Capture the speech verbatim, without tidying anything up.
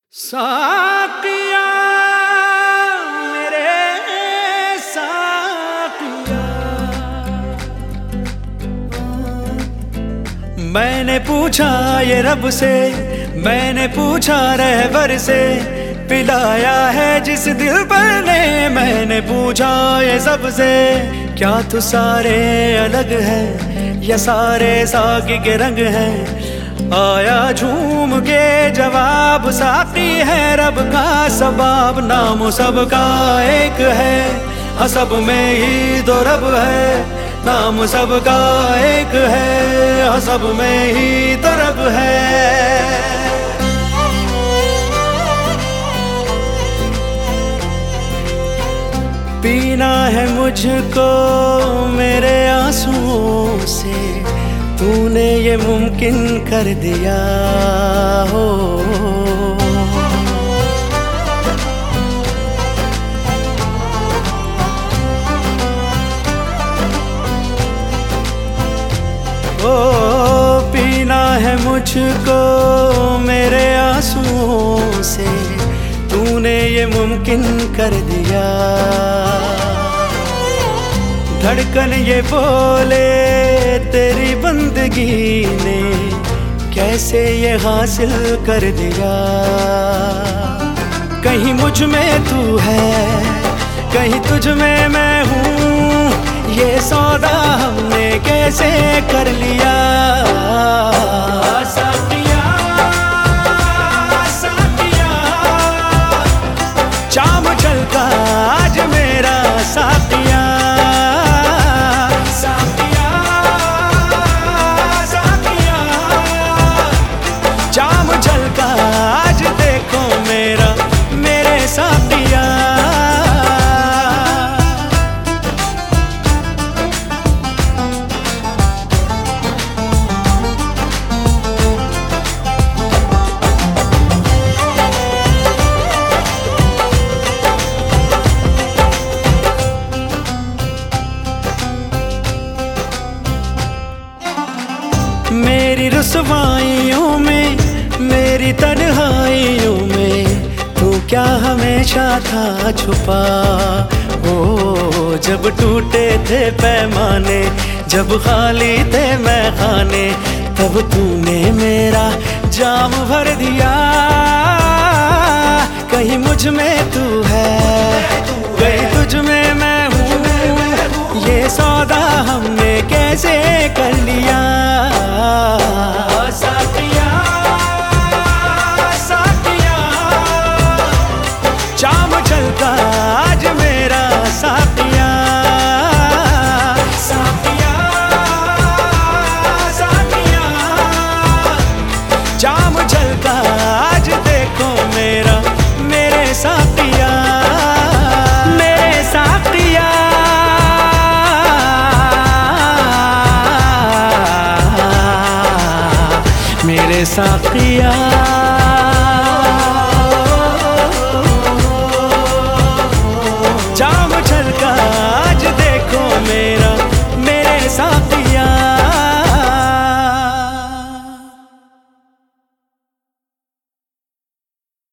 साकिया मेरे साकिया, मैंने पूछा ये रब से, मैंने पूछा रहबर से, पिलाया है जिस दिल पर ने, मैंने पूछा ये सबसे, क्या तू सारे अलग है या सारे साकी के रंग हैं? आया झूम के जवाब, साकी है रब का सबाब, नाम सबका एक है, हाँ सब में ही दो रब है, नाम सबका एक है, हाँ सब में ही दो रब है। पीना है मुझको मेरे आंसुओं से, तूने ये मुमकिन कर दिया हो। ओ पीना है मुझको मेरे आंसुओं से, तूने ये मुमकिन कर दिया। धड़कन ये बोले तेरी बंदगी ने, कैसे ये हासिल कर दिया। कहीं मुझ में तू है, कहीं तुझ में मैं हूँ, ये सौदा हमने कैसे कर लिया। साकिया साकिया, चाम चलका आज मेरा साकिया। आज देखो मेरा मेरे साकिया। मेरी रुसवाइयों में, मेरी तन्हाइयों में, तू क्या हमेशा था छुपा। ओ जब टूटे थे पैमाने, जब खाली थे मैं खाने, तब तूने मेरा जाम भर दिया। कहीं मुझ में तू है, कहीं तुझ में मैं हूँ, ये सौदा हमने कैसे कर लिया। साकिया चाम चलका आज मेरा साकिया। साकिया साकिया, चाम चलका आज देखो मेरा मेरे साकिया। मेरे साकिया मेरे साकिया।